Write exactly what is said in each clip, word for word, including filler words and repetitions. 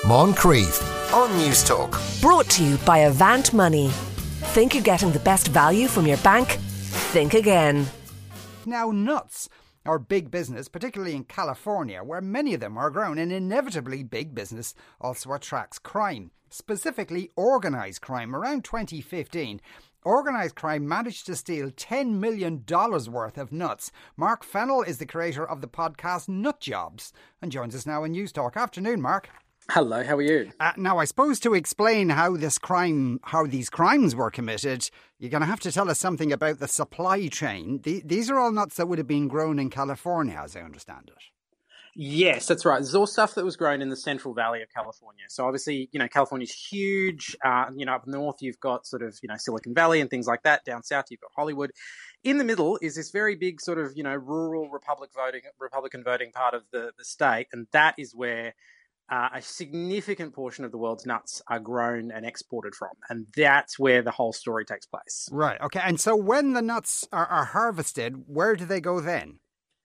Moncrief on News Talk. Brought to you by Avant Money. Think you're getting the best value from your bank? Think again. Now, nuts are big business, particularly in California, where many of them are grown, and inevitably big business also attracts crime, specifically organised crime. Around twenty fifteen, organised crime managed to steal ten million dollars worth of nuts. Mark Fennell is the creator of the podcast Nut Jobs and joins us now in News Talk. Afternoon, Mark. Hello, how are you? Uh, now, I suppose to explain how this crime, how these crimes were committed, you're going to have to tell us something about the supply chain. The, these are all nuts that would have been grown in California, as I understand it. Yes, that's right. There's all stuff that was grown in the Central Valley of California. So obviously, you know, California's huge. Uh, you know, up north you've got sort of, you know, Silicon Valley and things like that. Down south you've got Hollywood. In the middle is this very big sort of, you know, rural Republic voting, Republican voting part of the, the state, and that is where Uh, a significant portion of the world's nuts are grown and exported from. And that's where the whole story takes place. Right. Okay. And so when the nuts are, are harvested, where do they go then?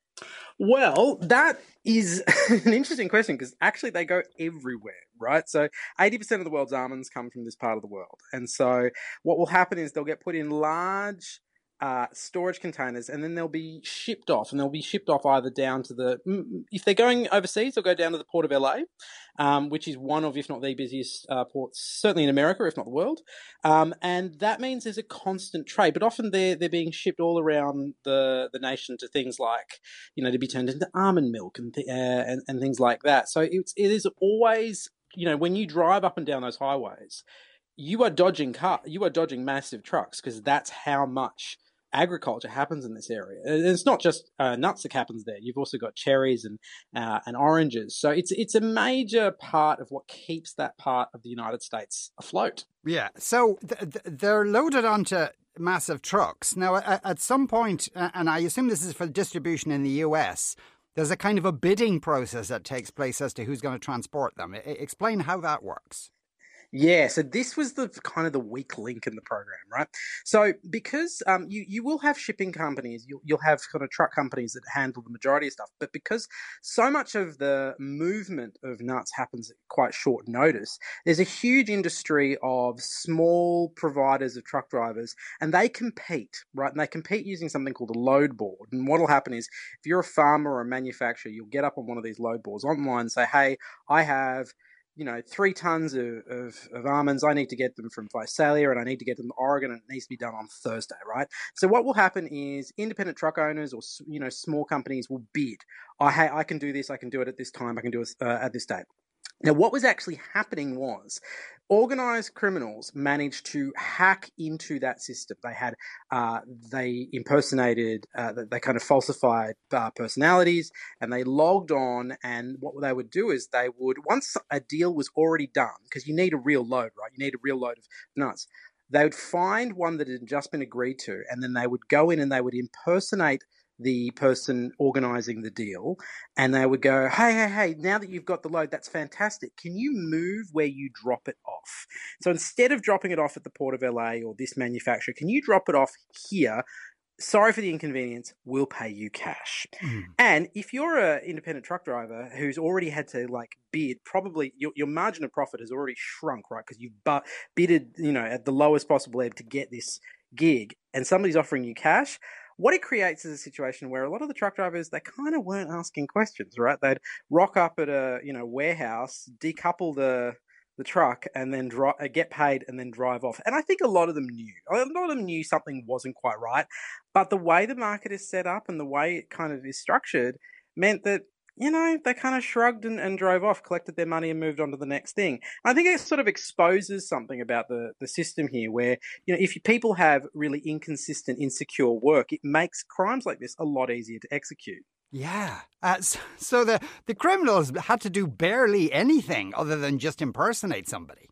Well, that is an interesting question because actually they go everywhere, right? So eighty percent of the world's almonds come from this part of the world. And so what will happen is they'll get put in large Uh, storage containers, and then they'll be shipped off, and they'll be shipped off either down to the, if they're going overseas, they'll go down to the Port of L A, um, which is one of, if not the busiest uh, ports, certainly in America, if not the world. Um, and that means there's a constant trade, but often they're, they're being shipped all around the, the nation to things like, you know, to be turned into almond milk and, th- uh, and, and things like that. So it's, it is always, you know, when you drive up and down those highways, you are dodging car, you are dodging massive trucks because that's how much agriculture happens in this area. And it's not just uh, nuts that happens there. You've also got cherries and uh, and oranges. So it's it's a major part of what keeps that part of the United States afloat. Yeah. So th- th- they're loaded onto massive trucks. Now, at, at some point, uh, and I assume this is for distribution in the U S, there's a kind of a bidding process that takes place as to who's going to transport them. I- explain how that works. Yeah, so this was the kind of the weak link in the program, right? So because um, you, you will have shipping companies, you'll, you'll have kind of truck companies that handle the majority of stuff, but because so much of the movement of nuts happens at quite short notice, there's a huge industry of small providers of truck drivers, and they compete, right? And they compete using something called a load board. And what will happen is if you're a farmer or a manufacturer, you'll get up on one of these load boards online and say, hey, I have you know, three tons of, of, of almonds. I need to get them from Visalia and I need to get them to Oregon, and it needs to be done on Thursday, right? So what will happen is independent truck owners or, you know, small companies will bid. I, hey, I can do this. I can do it at this time. I can do it uh, at this date. Now, what was actually happening was organized criminals managed to hack into that system. They had, uh, they impersonated, uh, they kind of falsified uh, personalities, and they logged on. And what they would do is they would, once a deal was already done, because you need a real load, right? You need a real load of nuts. They would find one that had just been agreed to, and then they would go in and they would impersonate the person organizing the deal, and they would go, hey, hey, hey, now that you've got the load, that's fantastic. Can you move where you drop it off? So instead of dropping it off at the Port of L A or this manufacturer, can you drop it off here? Sorry for the inconvenience, we'll pay you cash. Mm. And if you're an independent truck driver who's already had to like bid, probably your, your margin of profit has already shrunk, right? Because you've bu- bidded, you know, at the lowest possible ebb to get this gig, and somebody's offering you cash. What it creates is a situation where a lot of the truck drivers, they kind of weren't asking questions, right? They'd rock up at a, you know, warehouse, decouple the the truck, and then dri- get paid and then drive off. And I think a lot of them knew. A lot of them knew something wasn't quite right. But the way the market is set up and the way it kind of is structured meant that, you know, they kind of shrugged and, and drove off, collected their money and moved on to the next thing. I think it sort of exposes something about the, the system here where, you know, if people have really inconsistent, insecure work, it makes crimes like this a lot easier to execute. Yeah. Uh, so, so the, the criminals had to do barely anything other than just impersonate somebody.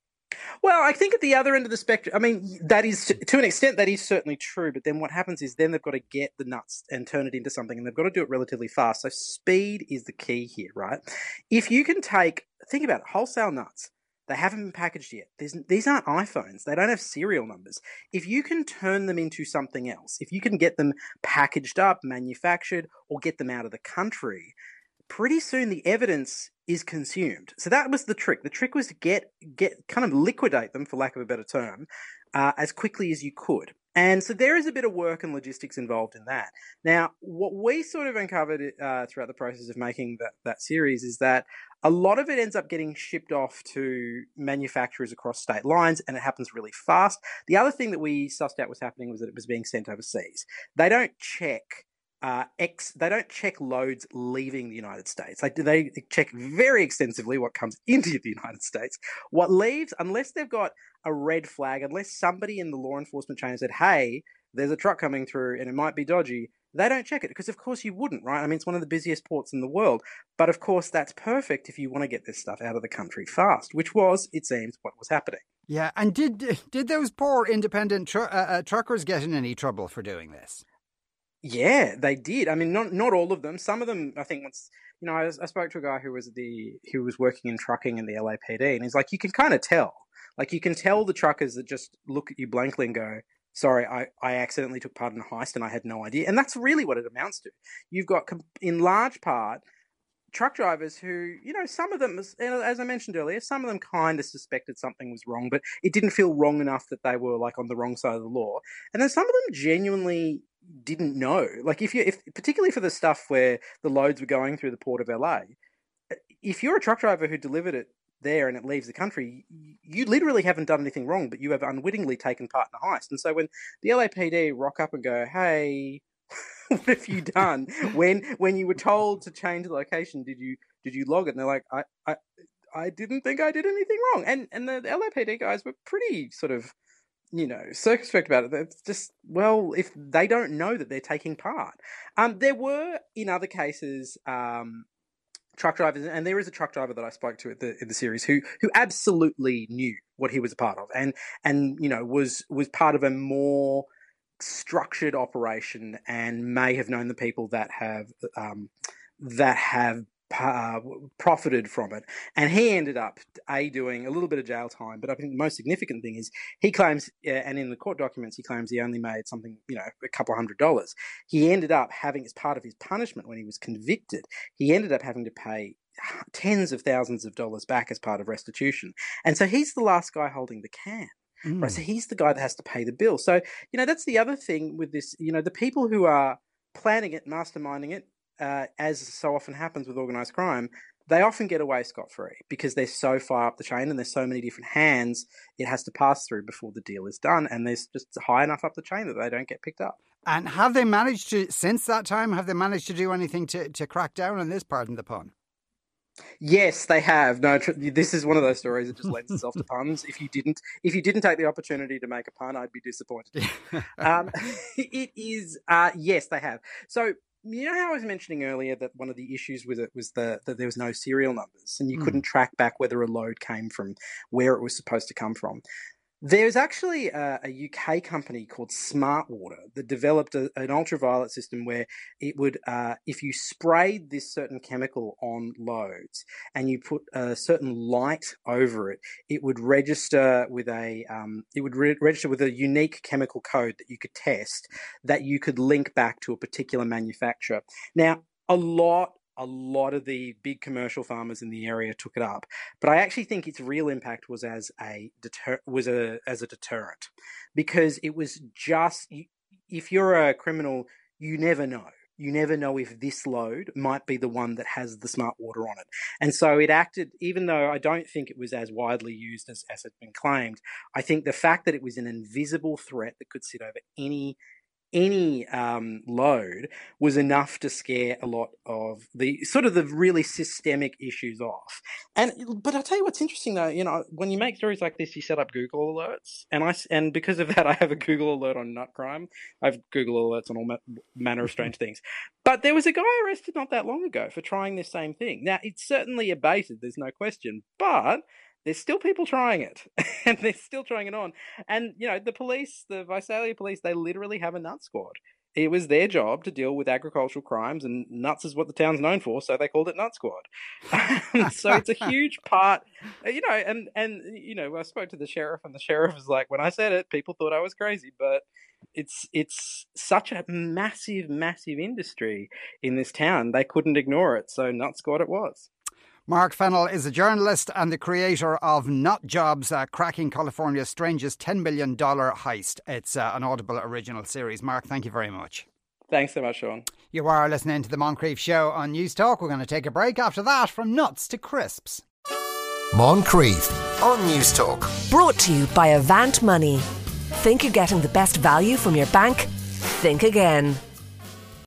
Well, I think at the other end of the spectrum, I mean, that is, to an extent, that is certainly true. But then what happens is then they've got to get the nuts and turn it into something, and they've got to do it relatively fast. So speed is the key here, right? If you can take, think about it, wholesale nuts. They haven't been packaged yet. There's, these aren't iPhones. They don't have serial numbers. If you can turn them into something else, if you can get them packaged up, manufactured, or get them out of the country, pretty soon the evidence is consumed. So that was the trick. The trick was to get get kind of liquidate them, for lack of a better term, uh, as quickly as you could. And so there is a bit of work and logistics involved in that. Now, what we sort of uncovered uh, throughout the process of making that, that series is that a lot of it ends up getting shipped off to manufacturers across state lines, and it happens really fast. The other thing that we sussed out was happening was that it was being sent overseas. They don't check uh, ex. They don't check loads leaving the United States. They they check very extensively what comes into the United States. What leaves, unless they've got a red flag, unless somebody in the law enforcement chain said, "Hey, there's a truck coming through and it might be dodgy," they don't check it, because of course you wouldn't, right? I mean, it's one of the busiest ports in the world. But of course, that's perfect if you want to get this stuff out of the country fast, which was, it seems, what was happening. Yeah, and did did those poor independent tr- uh, uh, truckers get in any trouble for doing this? Yeah, they did. I mean, not not all of them. Some of them, I think, once you know, I, I spoke to a guy who was the who was working in trucking in the L A P D, and he's like, you can kind of tell, like you can tell the truckers that just look at you blankly and go, "Sorry, I, I accidentally took part in a heist and I had no idea." And that's really what it amounts to. You've got, in large part, truck drivers who, you know, some of them, as I mentioned earlier, some of them kind of suspected something was wrong, but it didn't feel wrong enough that they were like on the wrong side of the law. And then some of them genuinely didn't know. Like if you, if particularly for the stuff where the loads were going through the port of L A, if you're a truck driver who delivered it there and it leaves the country, you literally haven't done anything wrong, but you have unwittingly taken part in a heist. And so when the L A P D rock up and go, "Hey, what have you done?" when when you were told to change the location, did you did you log it? And they're like, I I, I didn't think I did anything wrong. And and the L A P D guys were pretty sort of, you know, circumspect about it. It's just, well, if they don't know that they're taking part. Um, there were, in other cases, um, truck drivers, and there is a truck driver that I spoke to at the in the series who who absolutely knew what he was a part of, and and you know was was part of a more structured operation, and may have known the people that have um, that have uh, profited from it. And he ended up a doing a little bit of jail time, but I think the most significant thing is he claims, uh, and in the court documents, he claims he only made something, you know, a couple of hundred dollars. He ended up having, as part of his punishment when he was convicted, he ended up having to pay tens of thousands of dollars back as part of restitution. And so he's the last guy holding the can. Mm. Right, so he's the guy that has to pay the bill. So, you know, that's the other thing with this, you know, the people who are planning it, masterminding it, uh, as so often happens with organised crime, they often get away scot-free because they're so far up the chain and there's so many different hands it has to pass through before the deal is done, and there's just high enough up the chain that they don't get picked up. And have they managed to, since that time, have they managed to do anything to, to crack down on this, pardon the pun? Yes, they have. No, tr- this is one of those stories that just lends itself to puns. If you didn't, if you didn't take the opportunity to make a pun, I'd be disappointed. um, it is, uh, yes, they have. So, you know how I was mentioning earlier that one of the issues with it was the, that there was no serial numbers and you mm. couldn't track back whether a load came from where it was supposed to come from. There's actually a, a U K company called Smartwater that developed a, an ultraviolet system where it would, uh, if you sprayed this certain chemical on loads and you put a certain light over it, it would register with a, um, it would re- register with a unique chemical code that you could test that you could link back to a particular manufacturer. Now, a lot A lot of the big commercial farmers in the area took it up, but I actually think its real impact was as a deter was a as a deterrent, because it was just, if you're a criminal, you never know. You never know if this load might be the one that has the Smartwater on it. And so it acted, even though I don't think it was as widely used as, as had been claimed, I think the fact that it was an invisible threat that could sit over any any um, load was enough to scare a lot of the sort of the really systemic issues off. And but I'll tell you what's interesting though, you know, when you make stories like this, you set up Google alerts, and I and because of that, I have a Google alert on nut crime. I have Google alerts on all ma- manner of strange things. But there was a guy arrested not that long ago for trying this same thing. Now it's certainly abated, there's no question, but there's still people trying it, and they're still trying it on. And, you know, the police, the Visalia police, they literally have a nut squad. It was their job to deal with agricultural crimes, and nuts is what the town's known for, so they called it Nut Squad. So it's a huge part, you know, and, and, you know, I spoke to the sheriff, and the sheriff was like, when I said it, people thought I was crazy, but it's it's such a massive, massive industry in this town, they couldn't ignore it, so Nut Squad it was. Mark Fennell is a journalist and the creator of Nut Jobs, uh, cracking California's strangest ten million dollars heist. It's uh, an Audible original series. Mark, thank you very much. Thanks so much, Sean. You are listening to the Moncrief Show on News Talk. We're going to take a break after that from nuts to crisps. Moncrief on News Talk. Brought to you by Avant Money. Think you're getting the best value from your bank? Think again.